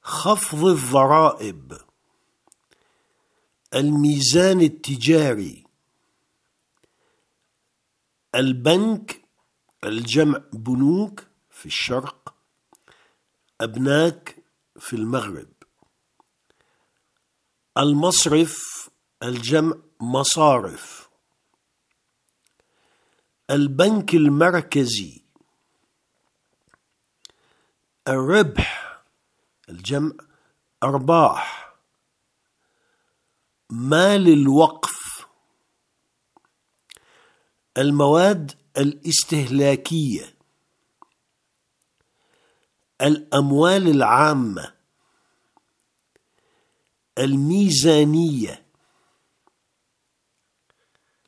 خفض الضرائب، الميزان التجاري، البنك الجمع بنوك في الشرق، أبناك في المغرب، المصرف الجمع مصارف، البنك المركزي، الربح الجمع أرباح، مال الوقف، المواد الاستهلاكية، الأموال العامة، الميزانية،